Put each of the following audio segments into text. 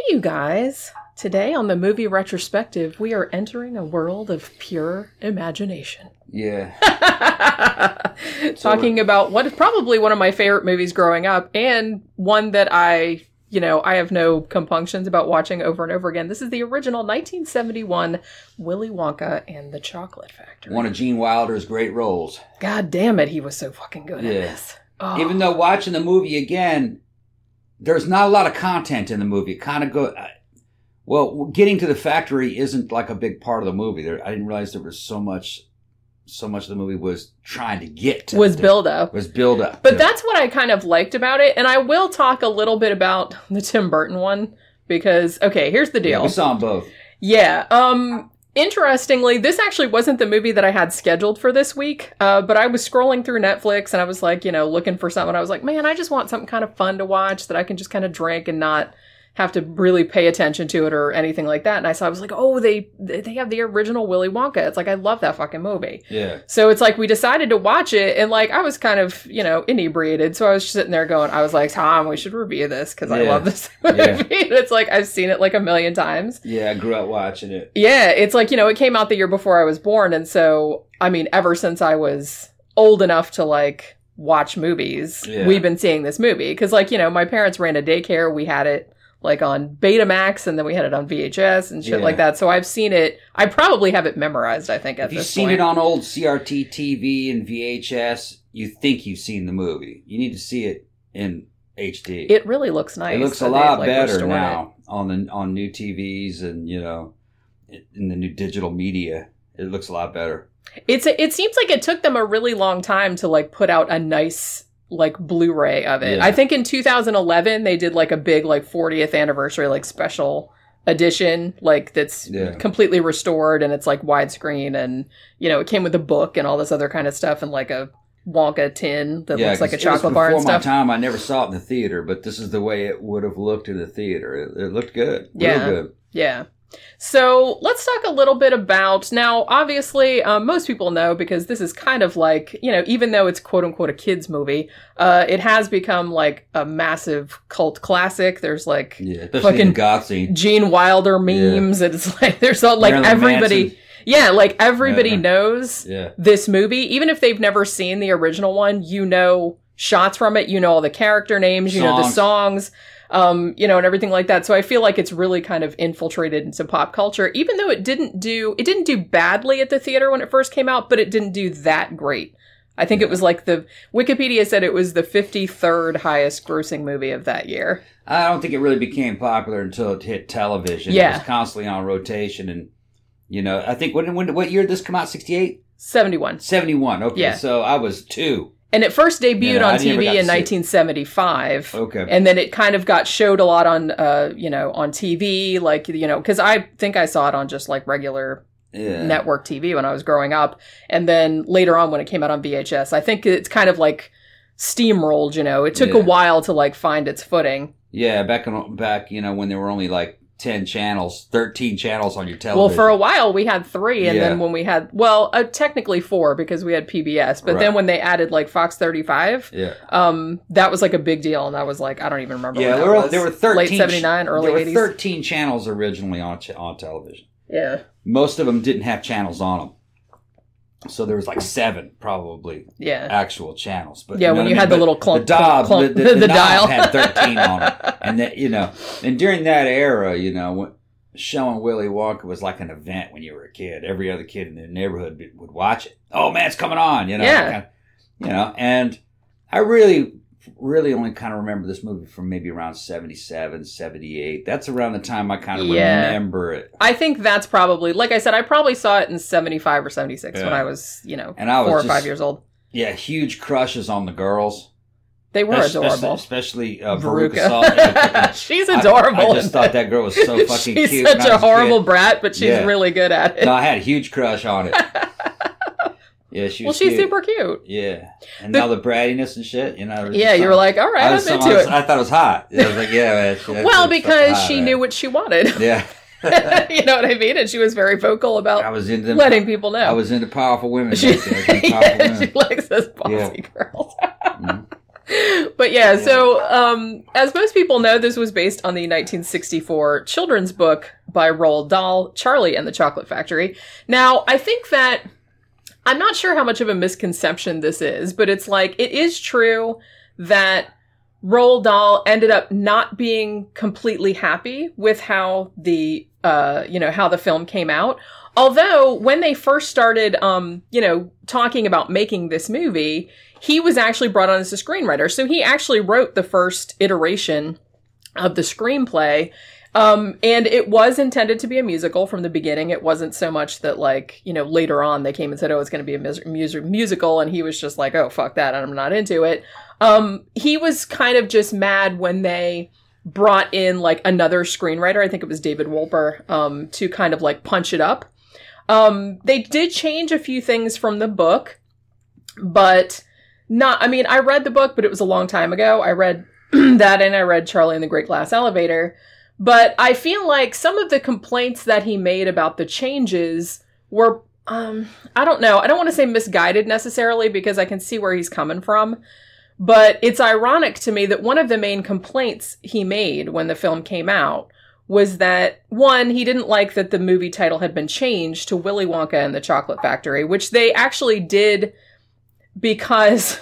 you guys. Today on the movie retrospective, we are entering a world of pure imagination. Yeah. Talking about what is probably one of my favorite movies growing up, and one that I have no compunctions about watching over and over again. This is the original 1971 Willy Wonka and the Chocolate Factory. One of Gene Wilder's great roles. God damn it, he was so fucking good at this. Oh. Even though watching the movie again, there's not a lot of content in the movie. It kind of getting to the factory isn't like a big part of the movie. I didn't realize there was so much of the movie was trying to get to. Was build up. But that's what I kind of liked about it. And I will talk a little bit about the Tim Burton one because, okay, here's the deal. Yeah, we saw them both. Yeah. Interestingly, this actually wasn't the movie that I had scheduled for this week, but I was scrolling through Netflix and I was like, looking for something. I was like, man, I just want something kind of fun to watch that I can just kind of drink and not have to really pay attention to it or anything like that. And I was like, oh, they have the original Willy Wonka. It's like, I love that fucking movie. Yeah. So it's like we decided to watch it and like I was kind of, inebriated. So I was sitting there going, I was like, Tom, we should review this because I love this movie. Yeah. And it's like, I've seen it like a million times. Yeah, I grew up watching it. Yeah, it's like, it came out the year before I was born. And so, I mean, ever since I was old enough to like watch movies, we've been seeing this movie. Because like, my parents ran a daycare. We had it like on Betamax, and then we had it on VHS and shit like that. So I've seen it. I probably have it memorized, I think, at this point. If you've seen it on old CRT TV and VHS, you think you've seen the movie. You need to see it in HD. It really looks nice. It looks a lot better now on new TVs and, in the new digital media. It looks a lot better. It seems like it took them a really long time to like put out a nice like Blu-ray of it. Yeah. I think in 2011 they did like a big like 40th anniversary like special edition like that's completely restored and it's like widescreen and it came with a book and all this other kind of stuff and like a Wonka tin that looks like a chocolate bar and stuff. Before my time, I never saw it in the theater, but this is the way it would have looked in the theater. It looked good. Real good. Yeah. So let's talk a little bit about, now obviously most people know because this is kind of like, even though it's quote unquote a kid's movie, it has become like a massive cult classic. There's like fucking goth scene. Gene Wilder memes. It's like, there's all like everybody. Manson. Yeah, like everybody knows this movie. Even if they've never seen the original one, shots from it, all the character names, know the songs. And everything like that. So I feel like it's really kind of infiltrated into pop culture, even though it didn't do badly at the theater when it first came out, but it didn't do that great. I think it was like Wikipedia said it was the 53rd highest grossing movie of that year. I don't think it really became popular until it hit television. Yeah. It was constantly on rotation. And, I think what year did this come out? 68? 71. 71. Okay. Yeah. So I was 2. And it first debuted on TV in 1975. Okay. And then it kind of got showed a lot on, on TV, like, because I think I saw it on just like regular network TV when I was growing up. And then later on when it came out on VHS, I think it's kind of like steamrolled, It took a while to like find its footing. Yeah, back when there were only like 10 channels, 13 channels on your television. Well, for a while we had 3, and then when we had, technically 4 because we had PBS, but then when they added like Fox 35, that was like a big deal, and that was like, I don't even remember when that was. There were 13, late 79, early 80s. There were 13 channels originally on television. Yeah. Most of them didn't have channels on them. So there was like 7 probably actual channels. But when you had the little clunk, the dial had 13 on it. And that, and during that era, showing Willy Wonka was like an event when you were a kid. Every other kid in the neighborhood would watch it. Oh man, it's coming on, and I really only kind of remember this movie from maybe around 77, 78. That's around the time I kind of remember it. I think that's probably, like I said, I probably saw it in 75 or 76 when I was, and I was 4 or 5 years old. Yeah, huge crushes on the girls. They were adorable. Especially Veruca Salt. She's adorable. I just thought that girl was so fucking cute. She's such a horrible brat, but she's really good at it. No, I had a huge crush on it. Yeah, she was she's super cute. Yeah. And now the brattiness and shit, you were like, all right, I'm into it. I thought it was hot. I was like, yeah, man. Well, because she knew what she wanted. Yeah. You know what I mean? And she was very vocal about letting people know. I was into powerful women. She likes those bossy girls. But yeah, so as most people know, this was based on the 1964 children's book by Roald Dahl, Charlie and the Chocolate Factory. Now, I think that, I'm not sure how much of a misconception this is, but it's like, it is true that Roald Dahl ended up not being completely happy with how the, how the film came out. Although, when they first started, talking about making this movie, he was actually brought on as a screenwriter. So he actually wrote the first iteration of the screenplay. And it was intended to be a musical from the beginning. It wasn't so much that, later on they came and said, oh, it's going to be a musical. And he was just like, oh, fuck that. I'm not into it. He was kind of just mad when they brought in, another screenwriter. I think it was David Wolper, to kind of, punch it up. They did change a few things from the book, but I read the book, but it was a long time ago. I read that and I read Charlie and the Great Glass Elevator. But I feel like some of the complaints that he made about the changes were, I don't know. I don't want to say misguided necessarily because I can see where he's coming from. But it's ironic to me that one of the main complaints he made when the film came out was that, one, he didn't like that the movie title had been changed to Willy Wonka and the Chocolate Factory, which they actually did because,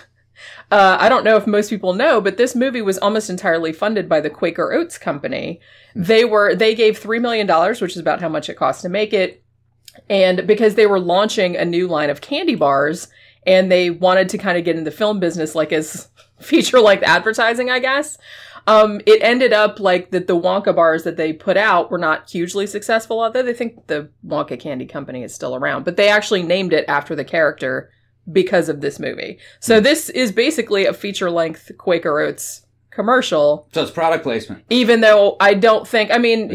I don't know if most people know, but this movie was almost entirely funded by the Quaker Oats Company. They gave $3 million, which is about how much it cost to make it. And because they were launching a new line of candy bars and they wanted to kind of get in the film business, as feature-length advertising, I guess. It ended up that the Wonka bars that they put out were not hugely successful, although they think the Wonka Candy Company is still around. But they actually named it after the character because of this movie. So this is basically a feature-length Quaker Oats commercial. So it's product placement. Even though I don't think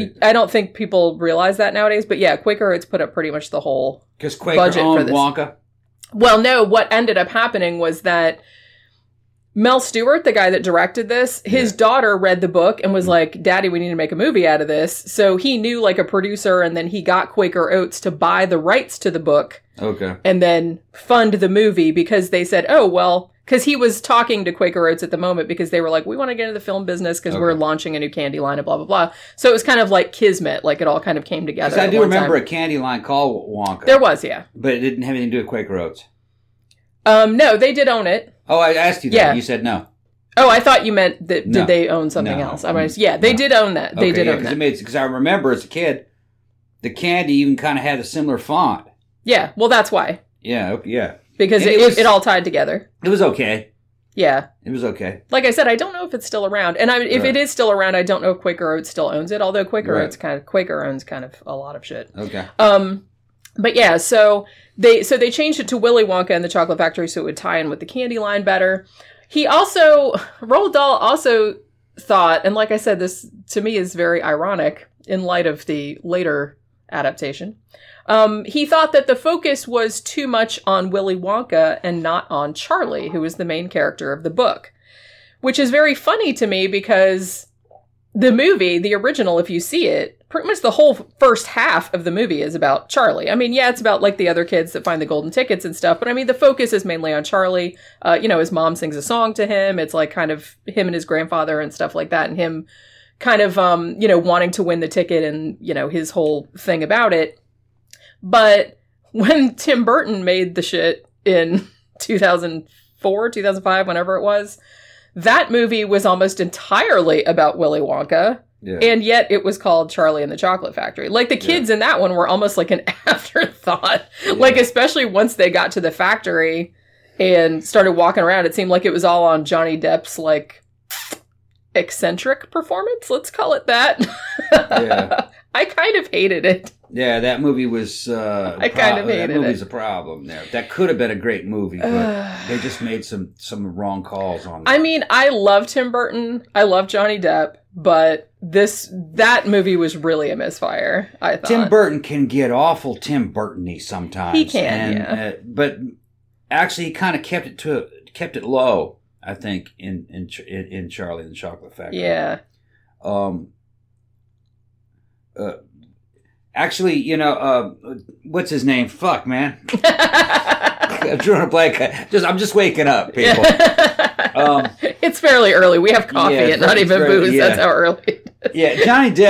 people realize that nowadays. But yeah, Quaker Oats put up pretty much the whole budget for this. Because Quaker owned Wonka? Well, no, what ended up happening was that Mel Stewart, the guy that directed this, his daughter read the book and was like, Daddy, we need to make a movie out of this. So he knew a producer, and then he got Quaker Oats to buy the rights to the book. Okay. And then fund the movie because they said, oh, well, because he was talking to Quaker Oats at the moment because they were like, we want to get into the film business because we're launching a new candy line and blah, blah, blah. So it was kind of like kismet, it all kind of came together. I do remember a candy line called Wonka. There was, yeah. But it didn't have anything to do with Quaker Oats. No, they did own it. Oh, I asked you that. Yeah. You said no. Oh, I thought you meant that did they own something else? They did own that. They did own that. Because I remember as a kid, the candy even kind of had a similar font. Yeah, well, that's why. Yeah. Because it all tied together. It was okay. Yeah. It was okay. Like I said, I don't know if it's still around. And if it is still around, I don't know if Quaker Oats still owns it, although Quaker owns kind of a lot of shit. Okay. But yeah, so they changed it to Willy Wonka and the Chocolate Factory so it would tie in with the candy line better. Roald Dahl also thought, and like I said, this to me is very ironic in light of the later adaptation. He thought that the focus was too much on Willy Wonka and not on Charlie, who is the main character of the book. Which is very funny to me because the movie, the original, if you see it, pretty much the whole first half of the movie is about Charlie. It's about the other kids that find the golden tickets and stuff. But the focus is mainly on Charlie. His mom sings a song to him. It's kind of him and his grandfather and stuff like that. And him kind of, wanting to win the ticket and, his whole thing about it. But when Tim Burton made the shit in 2004, 2005, whenever it was, that movie was almost entirely about Willy Wonka. Yeah. And yet it was called Charlie and the Chocolate Factory. The kids in that one were almost like an afterthought. Yeah. Especially once they got to the factory and started walking around, it seemed like it was all on Johnny Depp's eccentric performance. Let's call it that. Yeah. I kind of hated it. Yeah, that movie was... I kind of hated it. That movie's a problem there. That could have been a great movie, but they just made some wrong calls on that. I love Tim Burton. I love Johnny Depp, but that movie was really a misfire, I thought. Tim Burton can get awful Tim Burton-y sometimes. He can, but actually, he kind of kept it low, I think, in Charlie and the Chocolate Factory. Yeah. Actually, what's his name? Fuck, man. I'm doing a blank. I'm just waking up, people. It's fairly early. We have coffee and not even booze. Yeah. That's how early it is. Yeah,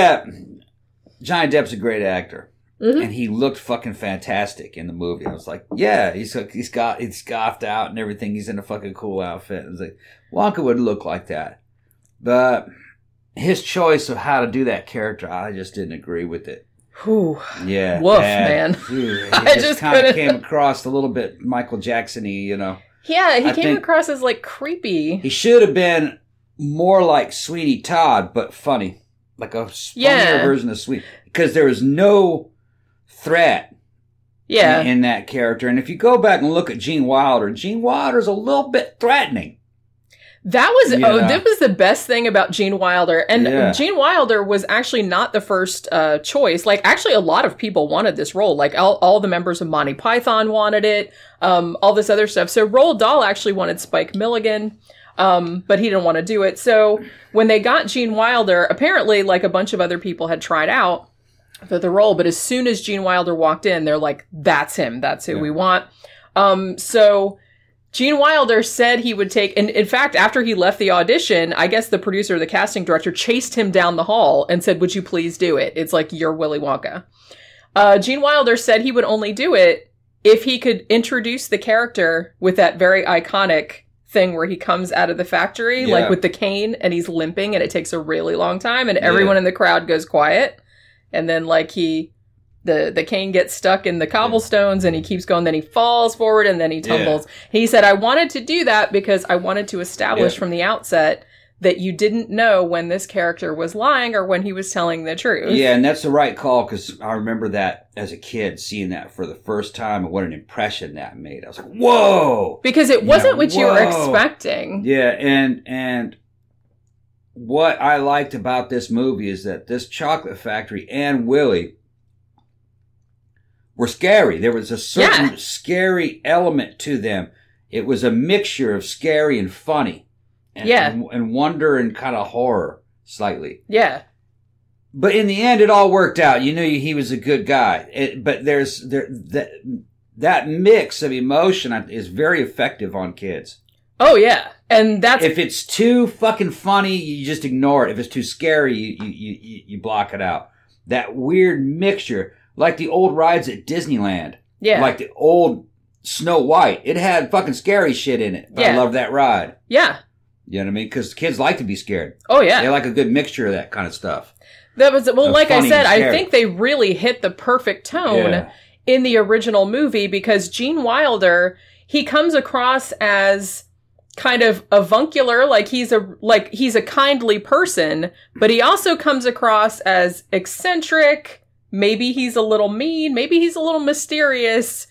Johnny Depp's a great actor. Mm-hmm. And he looked fucking fantastic in the movie. I was like, yeah, he's scoffed out and everything. He's in a fucking cool outfit. I was like, Wonka would look like that. But his choice of how to do that character, I just didn't agree with it. Whew. Yeah. Woof, man. He just kind of came across a little bit Michael Jackson-y, you know. Yeah, he came across as, like, creepy. He should have been more like Sweeney Todd, but funny. Like a funnier version of Sweeney. Because there was no threat in that character. And if you go back and look at Gene Wilder's a little bit threatening. That was the best thing about Gene Wilder. And Gene Wilder was actually not the first choice. Like, actually, a lot of people wanted this role. Like, all the members of Monty Python wanted it, all this other stuff. So Roald Dahl actually wanted Spike Milligan, but he didn't want to do it. So when they got Gene Wilder, apparently, like, a bunch of other people had tried out for the role. But as soon as Gene Wilder walked in, they're like, that's him. That's who we want. So Gene Wilder said he would take, and in fact, after he left the audition, I guess the producer, the casting director, chased him down the hall and said, would you please do it? It's like, you're Willy Wonka. Gene Wilder said he would only do it if he could introduce the character with that very iconic thing where he comes out of the factory, like with the cane, and he's limping, and it takes a really long time, and everyone in the crowd goes quiet. And then, like, the cane gets stuck in the cobblestones and he keeps going, then he falls forward and then he tumbles. He said, I wanted to do that because I wanted to establish from the outset that you didn't know when this character was lying or when he was telling the truth. Yeah, and that's the right call because I remember that as a kid, seeing that for the first time and what an impression that made. I was like, whoa! Because it wasn't what you were expecting. Yeah, and what I liked about this movie is that this chocolate factory and Willy were scary. There was a certain scary element to them. It was a mixture of scary and funny. And wonder and kind of horror slightly. Yeah. But in the end, it all worked out. You knew he was a good guy. But that mix of emotion is very effective on kids. Oh, yeah. And that's... If it's too fucking funny, you just ignore it. If it's too scary, you block it out. That weird mixture, like the old rides at Disneyland. Yeah. Like the old Snow White. It had fucking scary shit in it. But I love that ride. Yeah. You know what I mean? Because kids like to be scared. Oh, yeah. They like a good mixture of that kind of stuff. That was, well, like I said, I think they really hit the perfect tone in the original movie because Gene Wilder, he comes across as kind of avuncular, like he's a kindly person, but he also comes across as eccentric. Maybe he's a little mean. Maybe he's a little mysterious.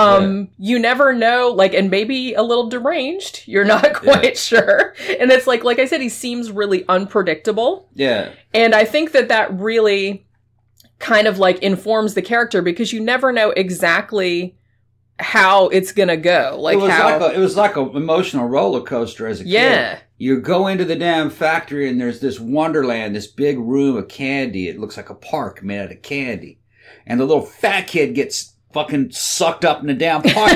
You never know, like, and maybe a little deranged. You're not quite sure. And it's like I said, he seems really unpredictable. Yeah. And I think that really kind of like informs the character because you never know exactly how it's gonna go. Like it was like an emotional roller coaster as a kid. Yeah. You go into the damn factory and there's this wonderland, this big room of candy. It looks like a park made out of candy. And the little fat kid gets fucking sucked up in the damn park.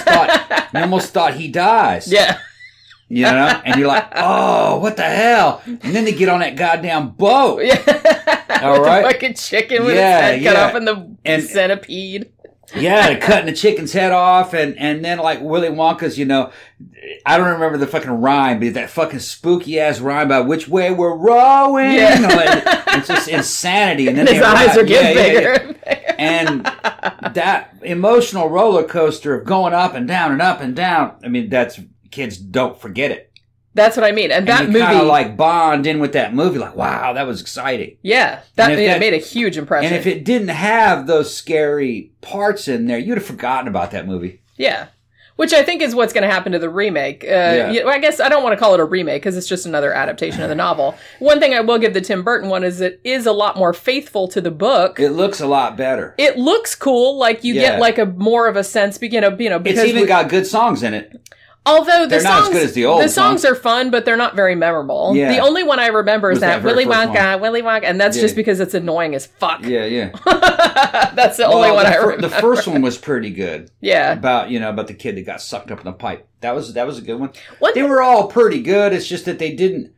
You almost thought he dies. Yeah. You know? And you're like, oh, what the hell? And then they get on that goddamn boat. Yeah. All right. The fucking chicken with its head cut off in the centipede. Yeah, they're cutting the chicken's head off, and then like Willy Wonka's, you know, I don't remember the fucking rhyme, but that fucking spooky ass rhyme about which way we're rowing. Yeah. It's just insanity. And then his eyes are getting bigger. And that emotional roller coaster of going up and down and up and down. I mean, that's kids don't forget it. That's what I mean. And that movie kind of like bond in with that movie, like, wow, that was exciting. Yeah, that made a huge impression. And if it didn't have those scary parts in there, you'd have forgotten about that movie. Yeah. Which I think is what's going to happen to the remake. I guess I don't want to call it a remake because it's just another adaptation of the novel. One thing I will give the Tim Burton one is it is a lot more faithful to the book. It looks a lot better. It looks cool. Like you get like a more of a sense, because it's even got good songs in it. Although they're not as good as the old songs are fun, but they're not very memorable. Yeah. The only one I remember is that Willy Wonka, and that's just because it's annoying as fuck. Yeah. That's the only one I remember. The first one was pretty good. Yeah. About the kid that got sucked up in the pipe. That was a good one. They were all pretty good. It's just that they didn't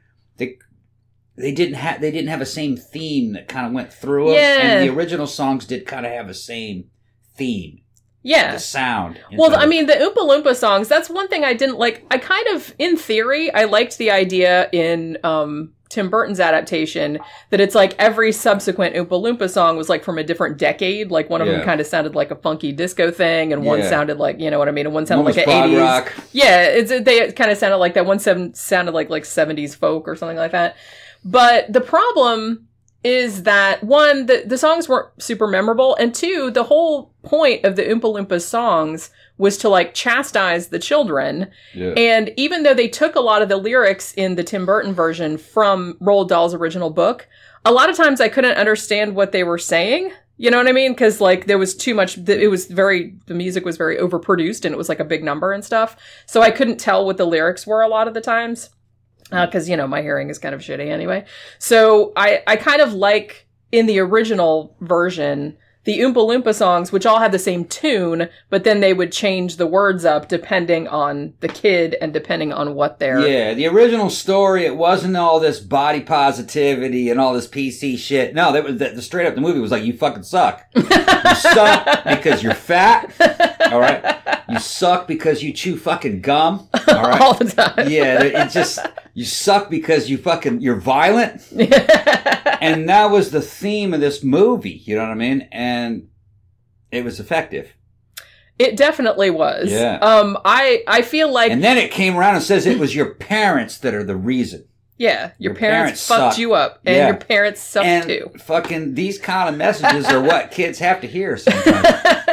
have a same theme that kind of went through them. Yeah. And the original songs did kind of have a same theme. Yeah. The sound. Well, I mean, the Oompa Loompa songs, that's one thing I didn't like. I kind of, in theory, I liked the idea in Tim Burton's adaptation that it's like every subsequent Oompa Loompa song was like from a different decade. Like one of them kind of sounded like a funky disco thing, and one sounded like, you know what I mean? And one sounded like an 80s. Rock. Yeah, they kind of sounded like that. One sounded like 70s folk or something like that. But the problem is that, one, the songs weren't super memorable, and two, the whole point of the Oompa Loompa songs was to, like, chastise the children. Yeah. And even though they took a lot of the lyrics in the Tim Burton version from Roald Dahl's original book, a lot of times I couldn't understand what they were saying. You know what I mean? Because, like, there was too much, the music was very overproduced, and it was, like, a big number and stuff. So I couldn't tell what the lyrics were a lot of the times. Because, my hearing is kind of shitty anyway. So I kind of like, in the original version, the Oompa Loompa songs, which all had the same tune, but then they would change the words up depending on the kid and depending on what they're... Yeah, the original story, it wasn't all this body positivity and all this PC shit. No, the straight up the movie was like, you fucking suck. You suck because you're fat. All right? You suck because you chew fucking gum. All right? All the time. Yeah, it just... You suck because you're violent. And that was the theme of this movie, you know what I mean? And it was effective. It definitely was. Yeah. I feel like... And then it came around and says it was your parents that are the reason. Yeah, your parents fucked you up, and your parents suck too. Fucking these kind of messages are what kids have to hear sometimes.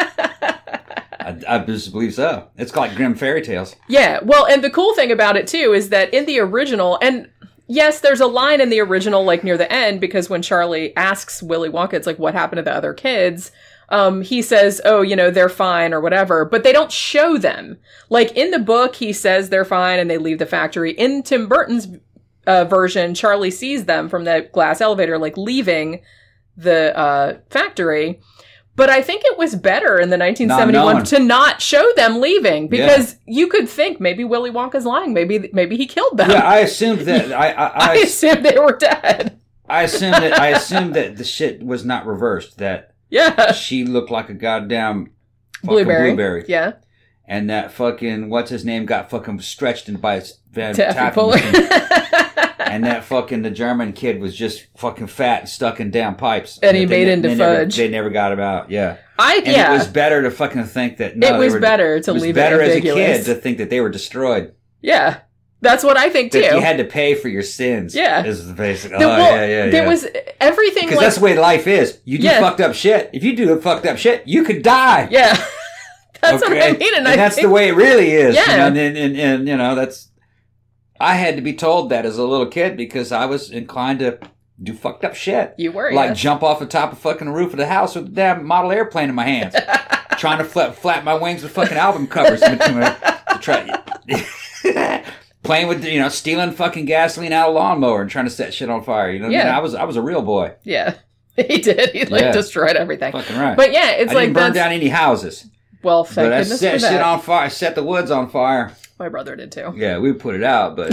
I just believe so. It's like Grimm fairy tales. Yeah, well, and the cool thing about it, too, is that in the original, and yes, there's a line in the original, like, near the end, because when Charlie asks Willy Wonka, it's like, what happened to the other kids? He says, oh, they're fine or whatever, but they don't show them. Like, in the book, he says they're fine and they leave the factory. In Tim Burton's version, Charlie sees them from the glass elevator, like, leaving the factory. But I think it was better in the 1971 to not show them leaving, because you could think maybe Willy Wonka's lying. Maybe he killed them. Yeah, I assumed that. I assumed they were dead. I assumed that the shit was not reversed. That she looked like a goddamn blueberry. Yeah. And that fucking what's his name got fucking stretched in by his tapping machine. And that fucking the German kid was just fucking fat and stuck in damn pipes. And he made into fudge. They never got him out. Yeah. It was better to fucking think that. No, it was better to leave it ambiguous. It was better as a kid to think that they were destroyed. Yeah. That's what I think too. That you had to pay for your sins. Yeah. Is the basic. There was everything. Because that's the way life is. You do fucked up shit. If you do fucked up shit, you could die. Yeah. That's what I mean. And that's the way it really is. Yeah. And that's. I had to be told that as a little kid because I was inclined to do fucked up shit. You were, like jump off the top of fucking roof of the house with a damn model airplane in my hands, trying to flap my wings with fucking album covers to try playing with stealing fucking gasoline out of a lawnmower and trying to set shit on fire. I was a real boy. Yeah, he did. He destroyed everything. Fucking right. But yeah, it's I didn't burn down any houses. Well, thank goodness for that. I set shit on fire. Set the woods on fire. My brother did too. Yeah, we put it out, but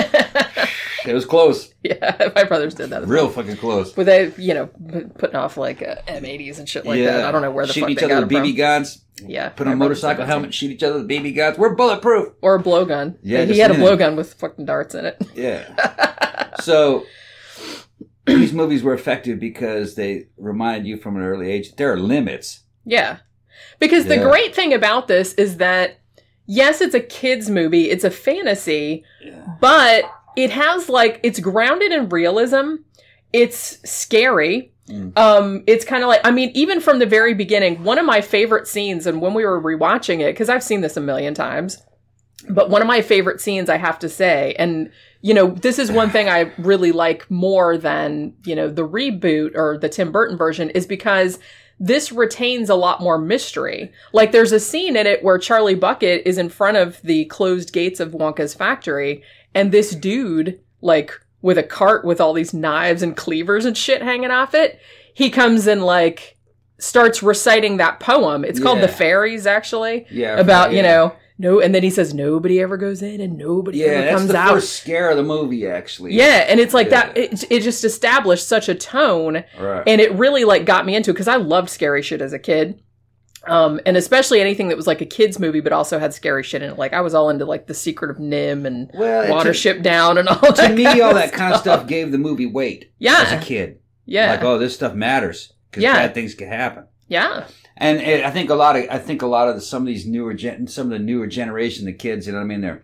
it was close. Yeah, my brothers did that as well. Fucking close. But they, putting off like M80s and shit like that. I don't know where the fuck they got them from. Shooting each other with BB guns. Yeah. Put on a motorcycle helmet, shoot each other with BB guns. We're bulletproof. Or a blowgun. Yeah, he had a blowgun with fucking darts in it. Yeah. So these movies were effective because they reminded you from an early age that there are limits. Yeah. Because the great thing about this is that yes, it's a kid's movie. It's a fantasy, but it has it's grounded in realism. It's scary. It's kind of even from the very beginning, one of my favorite scenes, and when we were rewatching it, because I've seen this a million times, But one of my favorite scenes, I have to say, and, you know, this is one thing I really like more than, you know, the reboot or the Tim Burton version, is because this retains a lot more mystery. Like, there's a scene in it where Charlie Bucket is in front of the closed gates of Wonka's factory, and this dude, like, with a cart with all these knives and cleavers and shit hanging off it, he comes and, like, starts reciting that poem. It's called The Fairies, actually. Yeah. About, you know... No, and then he says nobody ever goes in and nobody ever comes out. Yeah, that's the first scare of the movie, actually. Yeah, and it's like that. It just established such a tone, right. And it really like got me into it because I loved scary shit as a kid, and especially anything that was like a kids movie but also had scary shit in it. Like I was all into like The Secret of NIMH and Watership Down and all that. To me, all that kind of stuff gave the movie weight. Yeah, as a kid. Yeah, like this stuff matters because bad things can happen. Yeah. And I think a lot of some of these newer generation, the kids, you know what I mean,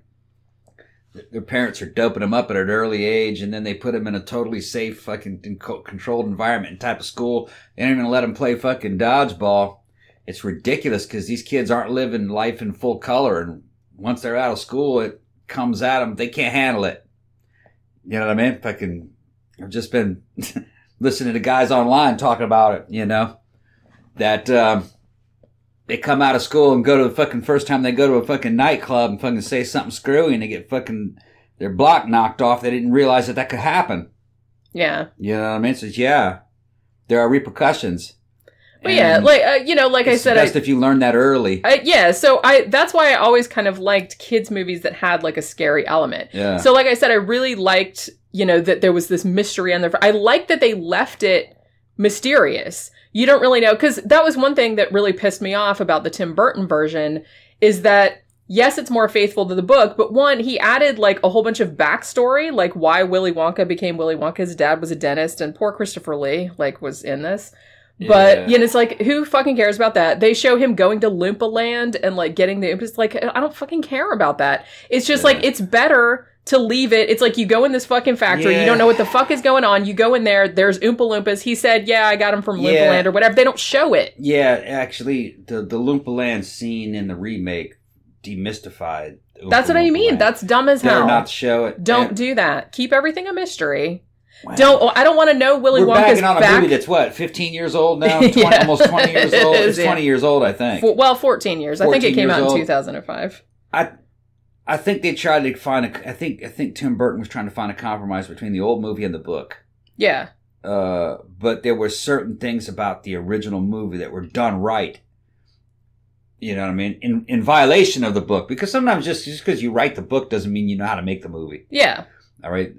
their parents are doping them up at an early age, and then they put them in a totally safe, fucking controlled environment and type of school. They don't even let them play fucking dodgeball. It's ridiculous because these kids aren't living life in full color, and once they're out of school, it comes at them. They can't handle it. You know what I mean? I've just been listening to guys online talking about it. You know. That they come out of school and go to the fucking first time they go to a fucking nightclub and fucking say something screwy and they get fucking their block knocked off. They didn't realize that could happen. Yeah. You know what I mean? So there are repercussions. But yeah, like you know, like I said, it's best if you learn that early. So that's why I always kind of liked kids movies that had like a scary element. Yeah. So like I said, I really liked, you know, that there was this mystery on there. I liked that they left it mysterious. You don't really know, because that was one thing that really pissed me off about the Tim Burton version, is that, yes, it's more faithful to the book, but one, he added, like, a whole bunch of backstory, like why Willy Wonka became Willy Wonka. His dad was a dentist, and poor Christopher Lee, like, was in this. But, you know, it's like, who fucking cares about that? They show him going to Loompa Land and, like, getting the Oompas. Like, I don't fucking care about that. It's just, like, it's better to leave it. It's like you go in this fucking factory. You don't know what the fuck is going on. You go in there. There's Oompa Loompas. He said, I got him from Loompa Land or whatever. They don't show it. Yeah, actually, the Loompa Land scene in the remake demystified Oompa That's what I mean. Land. That's dumb as hell. Better not show it. Don't do that. Keep everything a mystery. Wow. I don't want to know Willy Wonka's back. We're bagging on a movie that's what, 15 years old now? Almost 20 years old? It's 20 years old, I think. 14 years. I think it came out in 2005. I think they tried to find I think Tim Burton was trying to find a compromise between the old movie and the book. Yeah. But there were certain things about the original movie that were done right. You know what I mean? In violation of the book. Because sometimes just because you write the book doesn't mean you know how to make the movie. Yeah. All right.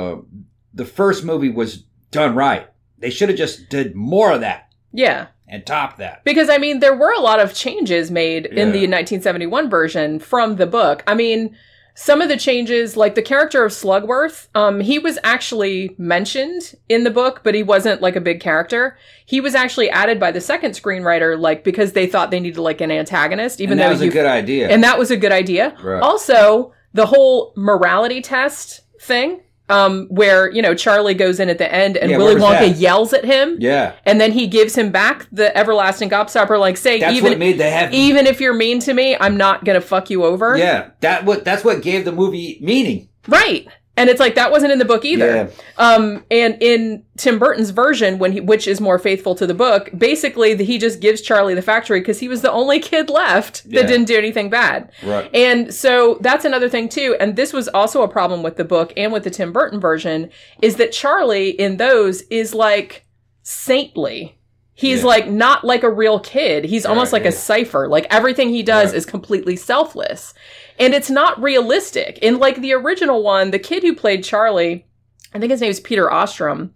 The first movie was done right. They should have just did more of that. Yeah. And top that. Because, I mean, there were a lot of changes made in the 1971 version from the book. I mean, some of the changes, like the character of Slugworth, he was actually mentioned in the book, but he wasn't like a big character. He was actually added by the second screenwriter, like, because they thought they needed like an antagonist. Even though that was a good idea. And that was a good idea. Right. Also, the whole morality test thing. Where, you know, Charlie goes in at the end and Willy Wonka yells at him. Yeah. And then he gives him back the everlasting gobstopper, like, say, even if you're mean to me, I'm not going to fuck you over. Yeah. That's what gave the movie meaning. Right. And it's like, that wasn't in the book either. Yeah. And in Tim Burton's version, which is more faithful to the book, basically he just gives Charlie the factory because he was the only kid left that didn't do anything bad. Right. And so that's another thing too. And this was also a problem with the book and with the Tim Burton version, is that Charlie in those is like saintly. He's like not like a real kid. He's almost like a cipher. Like everything he does is completely selfless. And it's not realistic. In like the original one, the kid who played Charlie, I think his name is Peter Ostrom.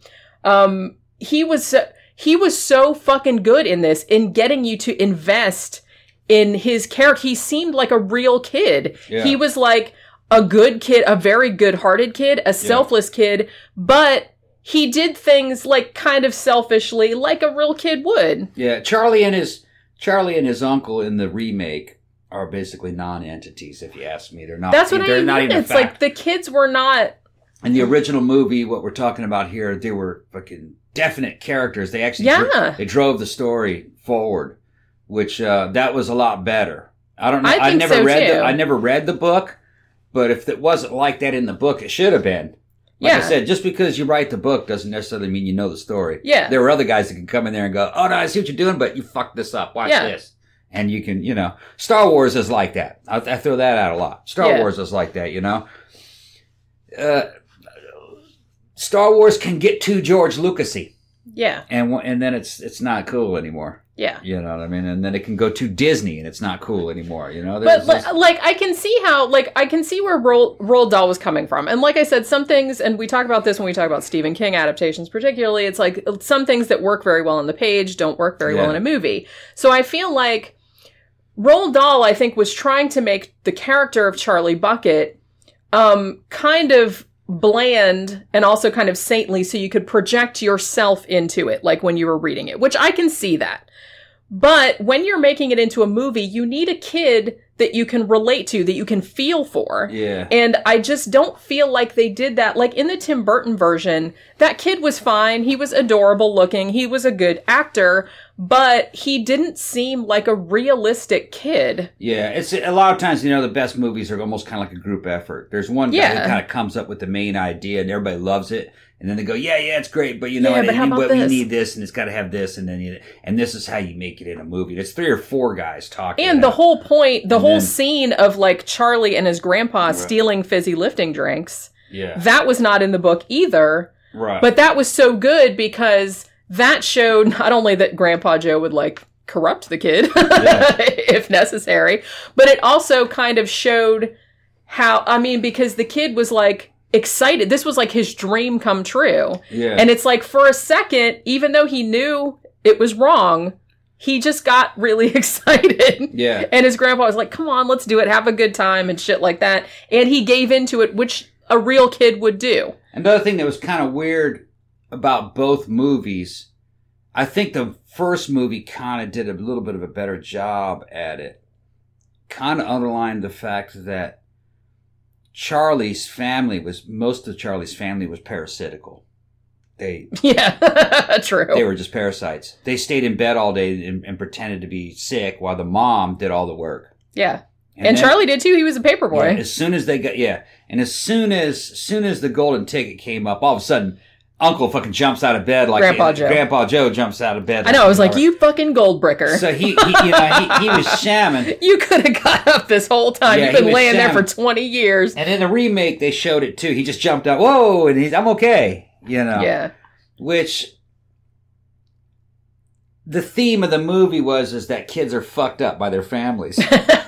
He was so fucking good in this, in getting you to invest in his character. He seemed like a real kid. Yeah. He was like a good kid, a very good-hearted kid, a selfless kid, but he did things like kind of selfishly, like a real kid would. Yeah, Charlie and his uncle in the remake are basically non-entities, if you ask me. They're not. That's what I mean. It's like the kids were not. In the original movie, what we're talking about here, they were fucking definite characters. They actually they drove the story forward, which that was a lot better. I don't know. I never read the book, but if it wasn't like that in the book, it should have been. Like I said, just because you write the book doesn't necessarily mean you know the story. Yeah. There were other guys that can come in there and go, oh, no, I see what you're doing, but you fucked this up. Watch this. And you can, Star Wars is like that. I throw that out a lot. Star Wars is like that, Star Wars can get too George Lucas-y. Yeah. And then it's not cool anymore. Yeah. You know what I mean? And then it can go too Disney and it's not cool anymore, But I can see where Roald Dahl was coming from. And like I said, some things, and we talk about this when we talk about Stephen King adaptations particularly, it's like some things that work very well on the page don't work very well in a movie. So I feel like Roald Dahl, I think, was trying to make the character of Charlie Bucket kind of bland and also kind of saintly so you could project yourself into it, like when you were reading it, which I can see that. But when you're making it into a movie, you need a kid that you can relate to, that you can feel for. Yeah. And I just don't feel like they did that. Like in the Tim Burton version, that kid was fine. He was adorable looking. He was a good actor, but he didn't seem like a realistic kid. Yeah. It's a lot of times, the best movies are almost kind of like a group effort. There's one guy who kind of comes up with the main idea and everybody loves it. And then they go, yeah, it's great, but but we need this, and it's got to have this, and then and this is how you make it in a movie. There's 3 or 4 guys talking. And the whole point, whole scene of like Charlie and his grandpa stealing fizzy lifting drinks, that was not in the book either. Right. But that was so good because that showed not only that Grandpa Joe would like corrupt the kid if necessary, but it also kind of showed how, because the kid was like, excited. This was like his dream come true. Yeah. And it's like for a second, even though he knew it was wrong, he just got really excited. Yeah. And his grandpa was like, come on, let's do it. Have a good time and shit like that. And he gave into it, which a real kid would do. Another thing that was kind of weird about both movies, I think the first movie kind of did a little bit of a better job at it. Kind of underlined the fact that most of Charlie's family was parasitical. True. They were just parasites. They stayed in bed all day and pretended to be sick while the mom did all the work. Yeah. And then, Charlie did too. He was a paper boy. Yeah, as soon as the golden ticket came up, all of a sudden, Uncle fucking jumps out of bed like Grandpa Joe jumps out of bed. I know. I was like, you fucking gold bricker. So he was shamming. You could have got up this whole time. You've been laying there for 20 years. And in the remake, they showed it too. He just jumped up. Whoa, and I'm okay. Yeah. Which the theme of the movie is that kids are fucked up by their families.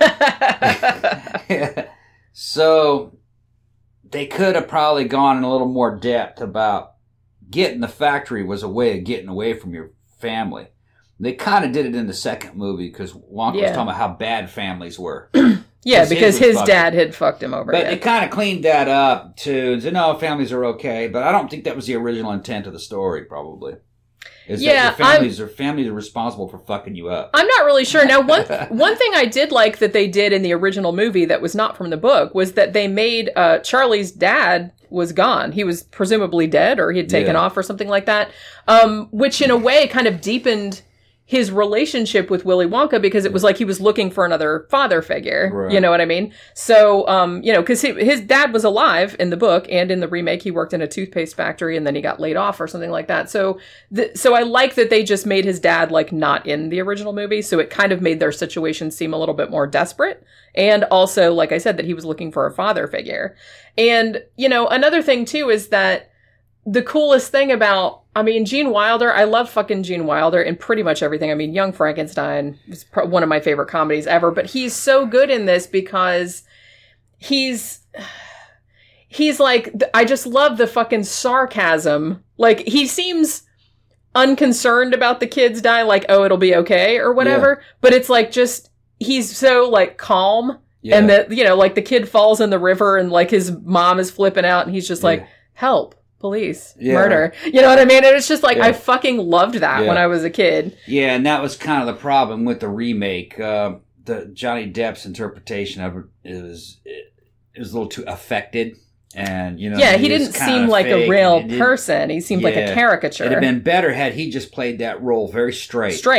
So they could have probably gone in a little more depth about getting the factory was a way of getting away from your family. They kind of did it in the second movie because Wonka was talking about how bad families were. Yeah, because his dad had fucked him over. But they kind of cleaned that up too and said, no, families are okay. But I don't think that was the original intent of the story, probably. That families are responsible for fucking you up. I'm not really sure. Now, one thing I did like that they did in the original movie that was not from the book was that they made Charlie's dad was gone. He was presumably dead or he had taken off or something like that, which in a way kind of deepened his relationship with Willy Wonka because it was like he was looking for another father figure. Right. You know what I mean? So, because his dad was alive in the book and in the remake, he worked in a toothpaste factory and then he got laid off or something like that. So I like that they just made his dad like not in the original movie. So it kind of made their situation seem a little bit more desperate. And also, like I said, that he was looking for a father figure. And, another thing too is that the coolest thing about, Gene Wilder, I love fucking Gene Wilder in pretty much everything. Young Frankenstein is one of my favorite comedies ever, but he's so good in this because he's like, I just love the fucking sarcasm. Like, he seems unconcerned about the kids dying, like, oh, it'll be okay or whatever. Yeah. But it's like, just, he's so like calm. Yeah. And that, like the kid falls in the river and like his mom is flipping out and he's just like, help. Police, murder. You know what I mean? And it's just like, I fucking loved that when I was a kid. Yeah, and that was kind of the problem with the remake. The Johnny Depp's interpretation of it was a little too affected. And, he didn't seem like a real person. He seemed like a caricature. It'd have been better had he just played that role very straight.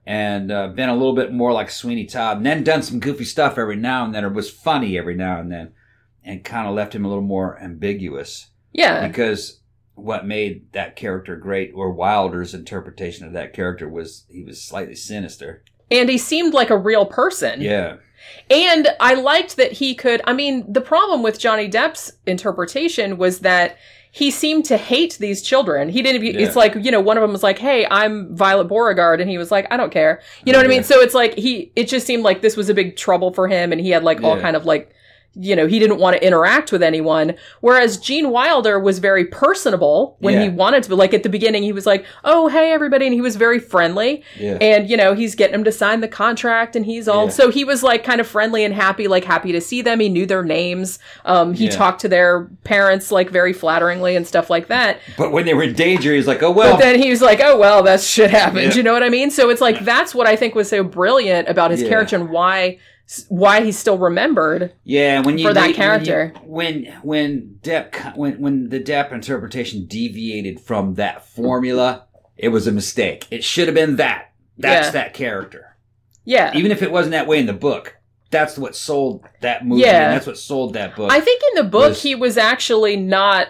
and been a little bit more like Sweeney Todd, and then done some goofy stuff every now and then, or was funny every now and then, and kind of left him a little more ambiguous. Yeah. Because what made that character great, or Wilder's interpretation of that character, was he was slightly sinister. And he seemed like a real person. Yeah. And I liked that he could, I mean, the problem with Johnny Depp's interpretation was that he seemed to hate these children. He didn't, it's like, you know, one of them was like, hey, I'm Violet Beauregard. And he was like, I don't care. You know what I mean? So it's like, it just seemed like this was a big trouble for him. And he had like all kind of like, you know, he didn't want to interact with anyone. Whereas Gene Wilder was very personable when he wanted to. But like at the beginning, he was like, oh, hey, everybody. And he was very friendly. Yeah. And, you know, he's getting them to sign the contract and he's all, so he was like kind of friendly and happy to see them. He knew their names. He talked to their parents like very flatteringly and stuff like that. But when they were in danger, he's like, oh, well. But then he was like, oh, well, that shit happens. You know what I mean? So it's like, that's what I think was so brilliant about his character and why he's still remembered for that character. When the Depp interpretation deviated from that formula, it was a mistake. It should have been that. That's that character. Yeah. Even if it wasn't that way in the book. That's what sold that movie, and that's what sold that book. I think in the book he was actually not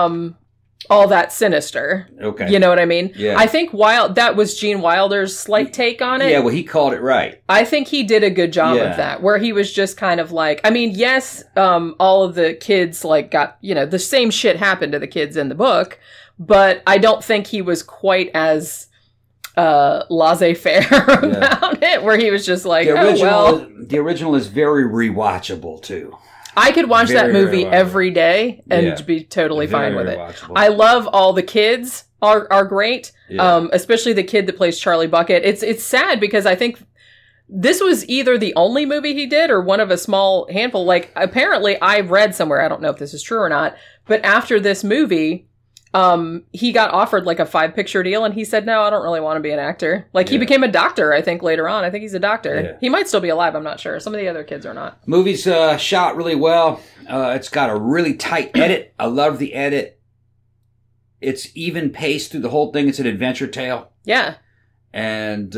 all that sinister. Okay. You know what I mean? Yeah. I think that was Gene Wilder's slight take on it. Yeah, well, he called it right. I think he did a good job of that, where he was just kind of like, I mean, yes, all of the kids like got, you know, the same shit happened to the kids in the book, but I don't think he was quite as laissez-faire about it, where he was just like, the original is very rewatchable too. I could watch that movie every day and be totally fine with it. I love all the kids are great, especially the kid that plays Charlie Bucket. It's sad because I think this was either the only movie he did or one of a small handful. Like, apparently I read somewhere, I don't know if this is true or not, but after this movie, he got offered like a 5-picture deal and he said, no, I don't really want to be an actor. Like he became a doctor, I think, later on. I think he's a doctor. Yeah. He might still be alive. I'm not sure. Some of the other kids are not. Movie's shot really well. It's got a really tight edit. I love the edit. It's even paced through the whole thing. It's an adventure tale. Yeah. And,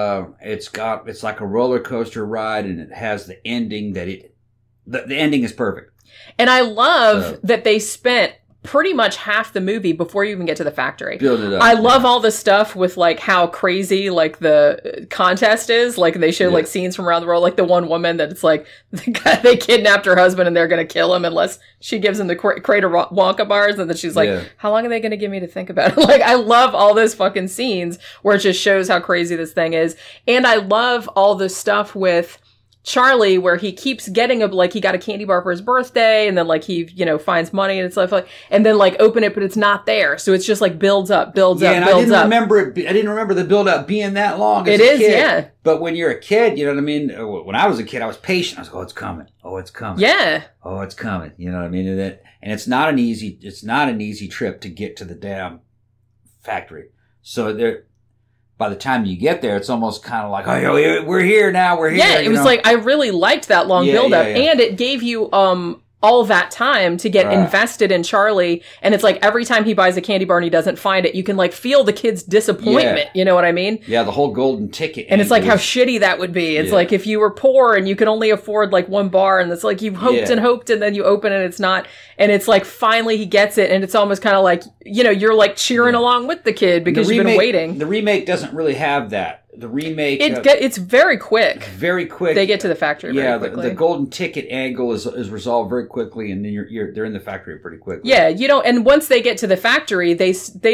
it's like a roller coaster ride, and it has the ending the ending is perfect. And I love that they spent pretty much half the movie before you even get to the factory. Build it up. I love all the stuff with like how crazy like the contest is. Like they show like scenes from around the world. Like the one woman that it's like they kidnapped her husband and they're going to kill him unless she gives him the Crater Wonka bars. And then she's like, how long are they going to give me to think about it? Like I love all those fucking scenes where it just shows how crazy this thing is. And I love all the stuff with Charlie, where he keeps getting he got a candy bar for his birthday, and then like he, you know, finds money and stuff like, and then like open it, but it's not there. So it's just like builds up. I didn't remember the build up being that long. It is, yeah. But when you're a kid, you know what I mean? When I was a kid, I was patient. I was like, oh, it's coming. Oh, it's coming. Yeah. Oh, it's coming. You know what I mean? And it's not an easy trip to get to the damn factory. So by the time you get there, it's almost kind of like, oh, we're here now, we're here. Yeah, it was like, I really liked that long build-up, and it gave you all that time to get invested in Charlie, and it's like every time he buys a candy bar and he doesn't find it, you can like feel the kid's disappointment, you know what I mean? Yeah, the whole golden ticket. And it's like how shitty that would be. It's like if you were poor and you could only afford like one bar, and it's like you hoped and hoped, and then you open it and it's not, and it's like finally he gets it, and it's almost kind of like, you know, you're like cheering along with the kid because you've been waiting. The remake doesn't really have that. The remake, it's very quick. Very quick. They get to the factory very quickly. The golden ticket angle is resolved very quickly, and then they're in the factory pretty quickly. Yeah, you don't. And once they get to the factory, they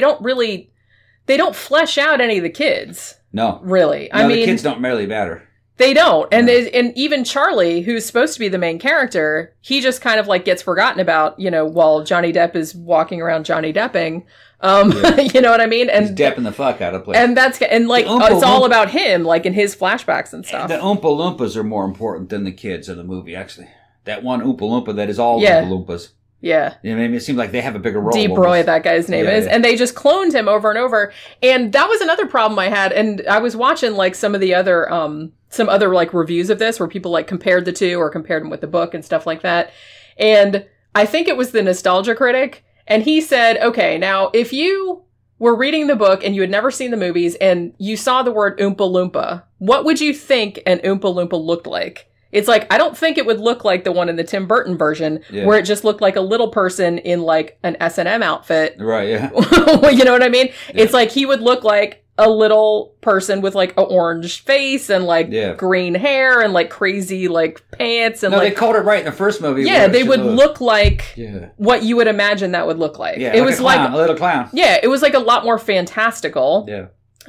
don't flesh out any of the kids. No, really. I mean, the kids don't really matter. They don't, and and even Charlie, who's supposed to be the main character, he just kind of like gets forgotten about, you know, while Johnny Depp is walking around Johnny Depping. You know what I mean? And he's depping the fuck out of place. And it's all about him, like in his flashbacks and stuff. The Oompa Loompas are more important than the kids in the movie, actually. That one Oompa Loompa that is all Oompa Loompas. Yeah. You know, it seems like they have a bigger role. Deep Roy, that guy's name is. Yeah. And they just cloned him over and over. And that was another problem I had. And I was watching like some of the other, some other like reviews of this where people like compared the two or compared them with the book and stuff like that. And I think it was the Nostalgia Critic. And he said, okay, now if you were reading the book and you had never seen the movies and you saw the word Oompa Loompa, what would you think an Oompa Loompa looked like? It's like, I don't think it would look like the one in the Tim Burton version where it just looked like a little person in like an S&M outfit. Right, yeah. You know what I mean? Yeah. It's like he would look like a little person with like an orange face and like green hair and like crazy like pants and they called it right in the first movie. Yeah, they would look like what you would imagine that would look like. Yeah, it was like a little clown. Yeah, it was like a lot more fantastical. Yeah.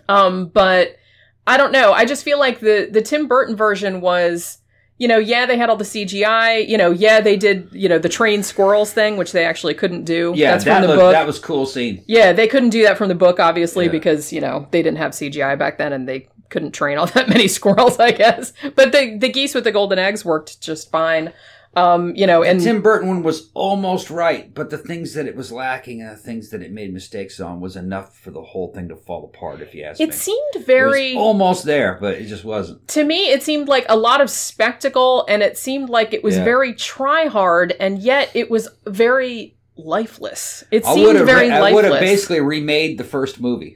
But I don't know. I just feel like the Tim Burton version was, you know, they had all the CGI, you know, they did, you know, the trained squirrels thing, which they actually couldn't do. Yeah, that's from the book. That was a cool scene. Yeah, they couldn't do that from the book, obviously, because, you know, they didn't have CGI back then and they couldn't train all that many squirrels, I guess. But the geese with the golden eggs worked just fine. You know, and the Tim Burton one was almost right, but the things that it was lacking and the things that it made mistakes on was enough for the whole thing to fall apart, if you ask me. It seemed very... It was almost there, but it just wasn't. To me, it seemed like a lot of spectacle, and it seemed like it was very try-hard, and yet it was very lifeless. It seemed very lifeless. I would have basically remade the first movie.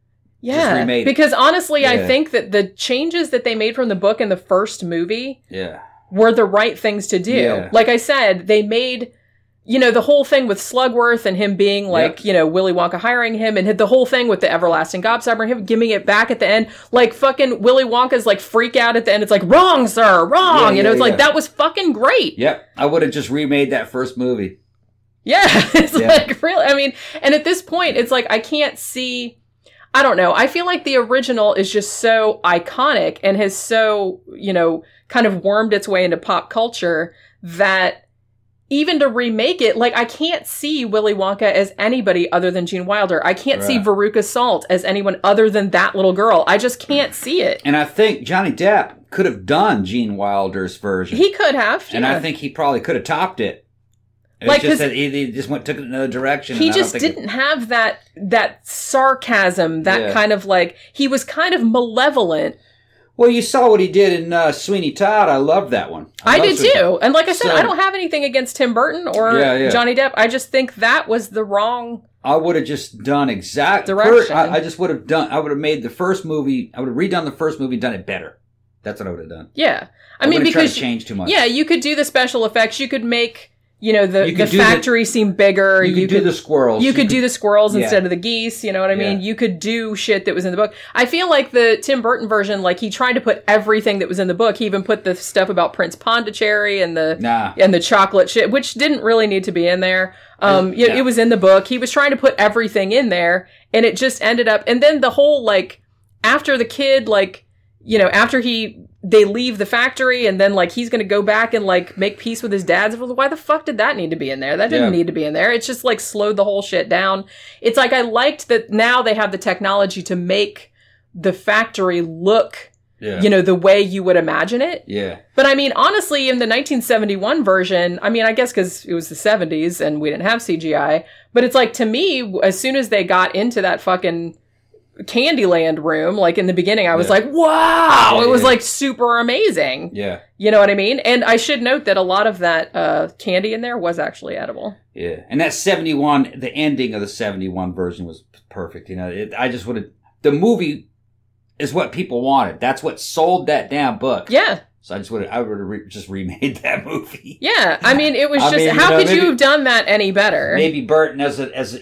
Yeah, because honestly, I think that the changes that they made from the book in the first movie... were the right things to do. Yeah. Like I said, they made, you know, the whole thing with Slugworth and him being like, you know, Willy Wonka hiring him and the whole thing with the everlasting gobstopper and him giving it back at the end. Like fucking Willy Wonka's like freak out at the end. It's like, wrong, sir, wrong. You know, it's like, that was fucking great. Yep. I would have just remade that first movie. Yeah. It's like, really, I mean, and at this point, it's like, I can't see... I don't know. I feel like the original is just so iconic and has so, you know, kind of wormed its way into pop culture that even to remake it, like, I can't see Willy Wonka as anybody other than Gene Wilder. I can't see Veruca Salt as anyone other than that little girl. I just can't see it. And I think Johnny Depp could have done Gene Wilder's version. He could have. And I think he probably could have topped it. Like, just that he just took it in another direction. He just didn't have that sarcasm, that kind of like, he was kind of malevolent. Well, you saw what he did in Sweeney Todd. I loved that one. I did too. And like I said, I don't have anything against Tim Burton or Johnny Depp. I just think that was the wrong... I would have just done direction. I just would have done... I would have made the first movie... I would have redone the first movie, done it better. That's what I would have done. Yeah. I mean, because... tried to change too much. Yeah, you could do the special effects. You could make... You know, the factory seemed bigger. You could do the squirrels. You could do the squirrels instead of the geese. You know what I mean? You could do shit that was in the book. I feel like the Tim Burton version, like, he tried to put everything that was in the book. He even put the stuff about Prince Pondicherry and the chocolate shit, which didn't really need to be in there. It was in the book. He was trying to put everything in there, and it just ended up... And then the whole, like, after the kid, like, you know, after they leave the factory and then like he's going to go back and like make peace with his dad. Why the fuck did that need to be in there? That didn't need to be in there. It's just like slowed the whole shit down. It's like I liked that now they have the technology to make the factory look, you know, the way you would imagine it. Yeah. But I mean, honestly, in the 1971 version, I mean, I guess because it was the 70s and we didn't have CGI, but it's like, to me, as soon as they got into that fucking Candyland room, like in the beginning, I was like, wow, it was like super amazing. Yeah. You know what I mean? And I should note that a lot of that candy in there was actually edible. Yeah. And that 71, the ending of the 71 version was perfect. You know, I just would have, the movie is what people wanted. That's what sold that damn book. Yeah. So I would have just remade that movie. Yeah, I mean, it was how could you have done that any better? Maybe Burton, as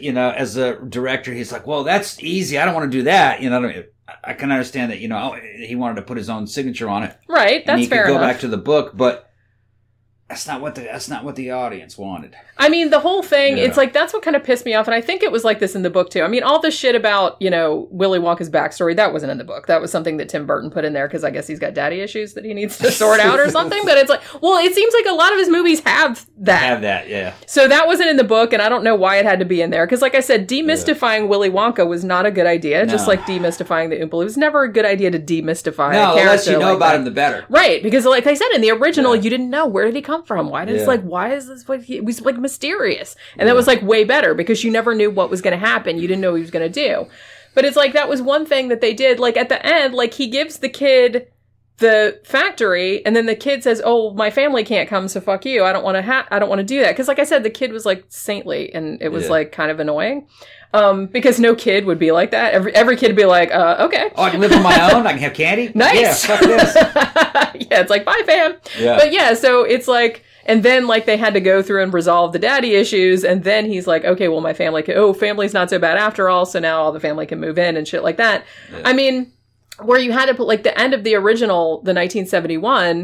a director, he's like, well, that's easy. I don't want to do that. You know, I can understand that. You know, he wanted to put his own signature on it. Right, that's fair enough. He could go back to the book, but that's not what the audience wanted. I mean, the whole thing, it's like, that's what kind of pissed me off. And I think it was like this in the book too. I mean, all the shit about, you know, Willy Wonka's backstory, that wasn't in the book. That was something that Tim Burton put in there because I guess he's got daddy issues that he needs to sort out or something. But it's like, well, it seems like a lot of his movies have that. Yeah. So that wasn't in the book, and I don't know why it had to be in there. Because like I said, demystifying Willy Wonka was not a good idea. No. Just like demystifying the Oompa Loompa. It was never a good idea to demystify a character. The less you know about him, the better. Right. Because like I said, in the original, you didn't know, where did he come from? Why did why is this? It was like mysterious. And that was like way better because you never knew what was going to happen. You didn't know what he was going to do. But it's like, that was one thing that they did. Like at the end, like he gives the kid the factory, and then the kid says, "Oh, my family can't come, so fuck you. I don't want to do that." Because, like I said, the kid was like saintly, and it was like kind of annoying. Because no kid would be like that. Every kid would be like, okay. Oh, I can live on my own. I can have candy. Nice. Yeah, fuck this. Yeah, it's like, bye, fam. Yeah. But yeah, so it's like, and then like they had to go through and resolve the daddy issues, and then he's like, okay, well, my family family's not so bad after all, so now all the family can move in and shit like that. Yeah. I mean, where you had to put like the end of the original, the 1971,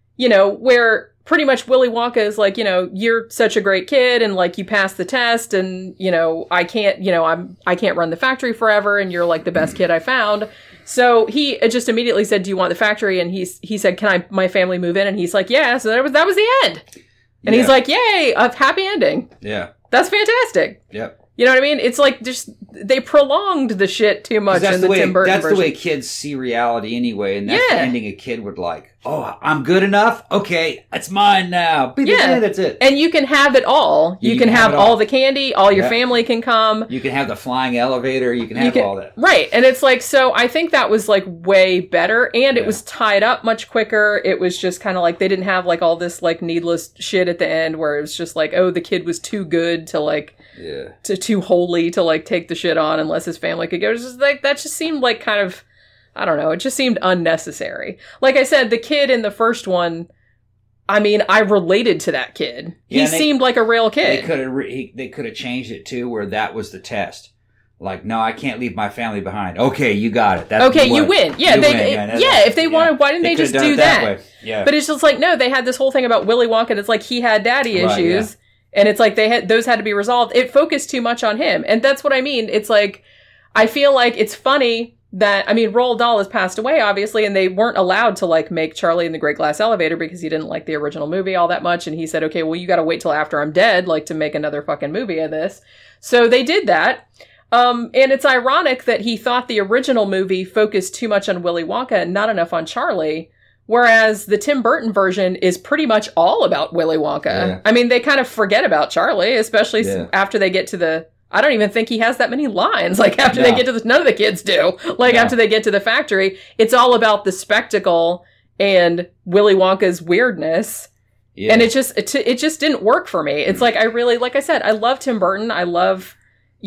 where pretty much Willy Wonka is like, you're such a great kid, and like you passed the test, and I can't run the factory forever, and you're like the best kid I found. So he just immediately said, "Do you want the factory?" And he said, "Can my family move in?" And he's like, "Yeah." So that was the end. And he's like, "Yay, a happy ending." Yeah, that's fantastic. Yep. You know what I mean? It's like just they prolonged the shit too much in the Tim Burton version. That's the way kids see reality anyway, and that's the ending a kid would like. Oh, I'm good enough? Okay, it's mine now. Yeah, that's it. And you can have it all. You can have all the candy. All your family can come. You can have the flying elevator. You can have all that. Right. And it's like, so I think that was like way better. And it was tied up much quicker. It was just kind of like they didn't have like all this like needless shit at the end where it was just like, oh, the kid was too good to like, too holy to like take the shit on unless his family could go. It was just like, that just seemed like kind of, I don't know. It just seemed unnecessary. Like I said, the kid in the first one, I mean, I related to that kid. He seemed like a real kid. They could have changed it too, where that was the test. Like, no, I can't leave my family behind. Okay, you got it. That's okay, you win. Yeah, if they wanted, why didn't they just do that? Yeah. But it's just like, no, they had this whole thing about Willy Wonka, and it's like he had daddy issues, and it's like those had to be resolved. It focused too much on him, and that's what I mean. It's like, I feel like it's funny that, I mean, Roald Dahl has passed away, obviously, and they weren't allowed to, like, make Charlie and the Great Glass Elevator because he didn't like the original movie all that much, and he said, okay, well, you gotta wait till after I'm dead, like, to make another fucking movie of this. So they did that. And it's ironic that he thought the original movie focused too much on Willy Wonka and not enough on Charlie, whereas the Tim Burton version is pretty much all about Willy Wonka. Yeah. I mean, they kind of forget about Charlie, especially after they get to the... I don't even think he has that many lines. Like, after they get to none of the kids do. Like, after they get to the factory, it's all about the spectacle and Willy Wonka's weirdness. Yeah. And it just didn't work for me. It's like, like I said, I love Tim Burton. I love,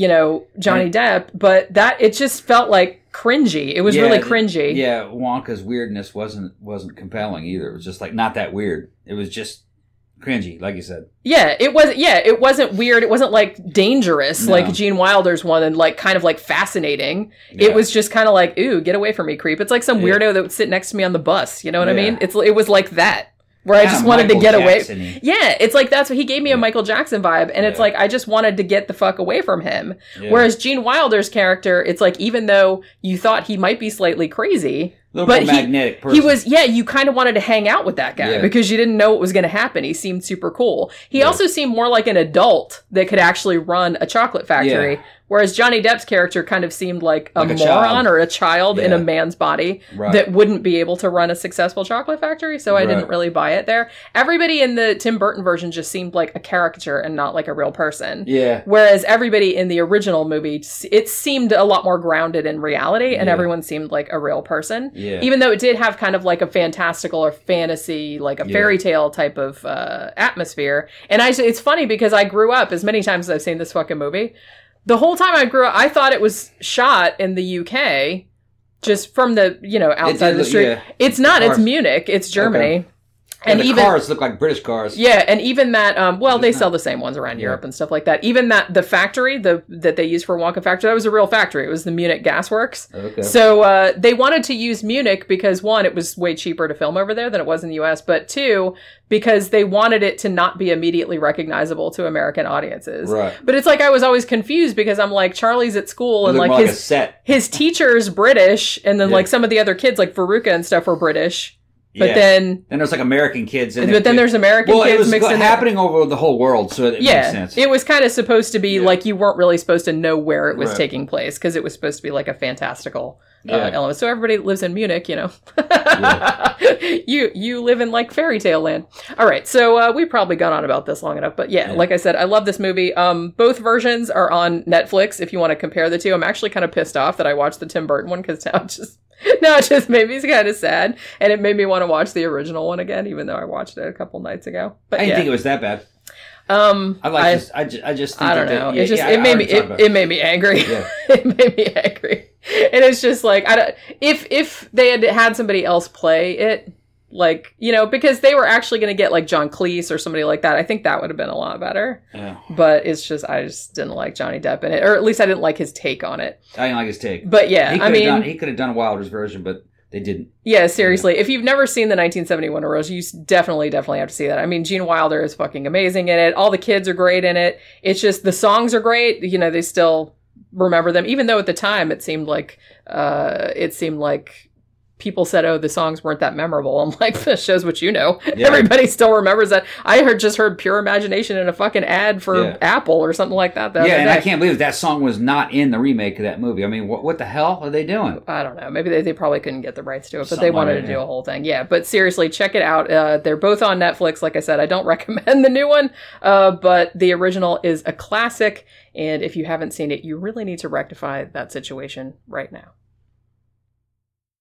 Johnny Depp, but it just felt like cringy. It was really cringy. Yeah, Wonka's weirdness wasn't compelling either. It was just like, not that weird. It was just cringy, like you said. Yeah, it wasn't weird. It wasn't like dangerous like Gene Wilder's one and like kind of like fascinating. Yeah. It was just kind of like, ooh, get away from me, creep. It's like some weirdo that would sit next to me on the bus. You know what I mean? It was like that. Where I just wanted to get away. Yeah, it's like that's what he gave me a Michael Jackson vibe. And it's like, I just wanted to get the fuck away from him. Yeah. Whereas Gene Wilder's character, it's like, even though you thought he might be slightly crazy, but magnetic person. He was, you kind of wanted to hang out with that guy because you didn't know what was going to happen. He seemed super cool. He also seemed more like an adult that could actually run a chocolate factory. Whereas Johnny Depp's character kind of seemed like a moron or a child in a man's body that wouldn't be able to run a successful chocolate factory. So I didn't really buy it there. Everybody in the Tim Burton version just seemed like a caricature and not like a real person. Yeah. Whereas everybody in the original movie, it seemed a lot more grounded in reality and everyone seemed like a real person. Yeah. Even though it did have kind of like a fantastical or fantasy, like a fairy tale type of atmosphere. And it's funny because I grew up, as many times as I've seen this fucking movie, the whole time I grew up, I thought it was shot in the UK, just from the, outside of the street. Yeah. It's not. It's Munich. It's Germany. Okay. And the cars look like British cars. Yeah, and even that, they sell the same ones around Europe and stuff like that. Even the factory, that they use for Wonka Factory, that was a real factory. It was the Munich Gas Works. Okay. So they wanted to use Munich because, one, it was way cheaper to film over there than it was in the US, but two, because they wanted it to not be immediately recognizable to American audiences. Right. But it's like I was always confused because I'm like, Charlie's at school and like his teacher's British, and then like some of the other kids, like Veruca and stuff, were British. But then there's like American kids in there. But then there's American kids mixed in. It was happening over the whole world, so it makes sense. It was kind of supposed to be like you weren't really supposed to know where it was taking place because it was supposed to be like a fantastical element. So everybody lives in Munich, you live in like fairy tale land. All right, so we've probably gone on about this long enough, but like I said, I love this movie. Both versions are on Netflix if you want to compare the two. I'm actually kind of pissed off that I watched the Tim Burton one because now No, it just made me kind of sad, and it made me want to watch the original one again, even though I watched it a couple nights ago. But I didn't think it was that bad. I just think I don't know. It made me angry. Yeah. It made me angry, and it's just like if they had somebody else play it, like, you know, because they were actually going to get like John Cleese or somebody like that, I think that would have been a lot better. Yeah. But I just didn't like Johnny Depp in it, or at least I didn't like his take on it. I didn't like his take. But yeah, he could have done Wilder's version, but they didn't. Yeah, seriously. Yeah. If you've never seen the 1971 Rose, you definitely have to see that. I mean, Gene Wilder is fucking amazing in it. All the kids are great in it. It's just the songs are great. You know, they still remember them, even though at the time it seemed like people said, "Oh, the songs weren't that memorable." I'm like, this shows what you know. Yeah. Everybody still remembers that. I just heard Pure Imagination in a fucking ad for Apple or something like that. And I can't believe that song was not in the remake of that movie. I mean, what the hell are they doing? I don't know. Maybe they probably couldn't get the rights to it, but they wanted to do a whole thing. Yeah, but seriously, check it out. They're both on Netflix. Like I said, I don't recommend the new one, but the original is a classic. And if you haven't seen it, you really need to rectify that situation right now.